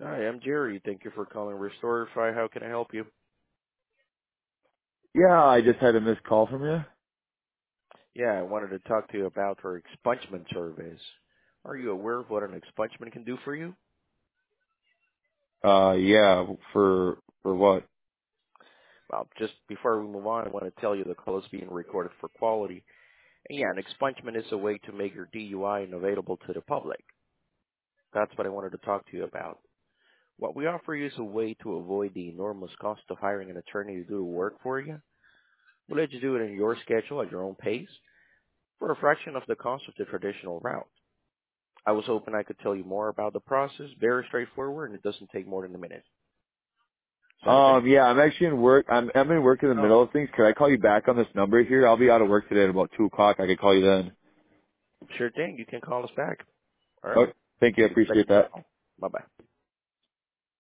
Hi, I'm Jerry. Thank you for calling Restorify. How can I help you? Yeah, I just had a missed call from you. Yeah, I wanted to talk to you about our expungement service. Are you aware of what an expungement can do for you? Yeah, for what? Well, just before we move on, I want to tell you the call is being recorded for quality. And yeah, an expungement is a way to make your DUI unavailable to the public. That's what I wanted to talk to you about. What we offer you is a way to avoid the enormous cost of hiring an attorney to do the work for you. We'll let you do it in your schedule at your own pace for a fraction of the cost of the traditional route. I was hoping I could tell you more about the process. Very straightforward, and it doesn't take more than a minute. Is that okay? Yeah, I'm actually in work. I'm in work in the Oh, middle of things. Could I call you back on this number here? I'll be out of work today at about 2 o'clock. I could call you then. sure thing. You can call us back. All right. Oh, thank you. I We're appreciate expecting your that. call. Bye-bye.